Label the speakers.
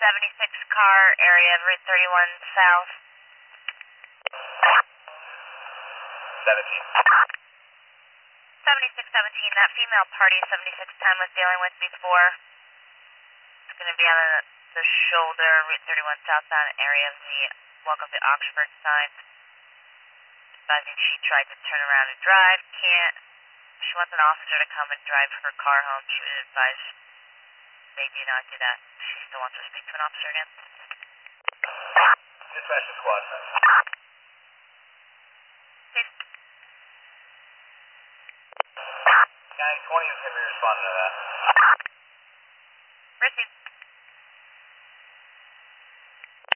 Speaker 1: 76 car area, Route 31 South.
Speaker 2: 17.
Speaker 1: 7617, that female party 7610 was dealing with before. It's going to be on the shoulder, Route 31 southbound area of the Welcome to Oxford sign. Advising she tried to turn around and drive, can't. She wants an officer to come and drive her car home. She would advise they do not do that. She still wants to speak to an officer again.
Speaker 2: Dispatch the squad.
Speaker 1: Please.
Speaker 2: Gang 20 is going to be responding to that.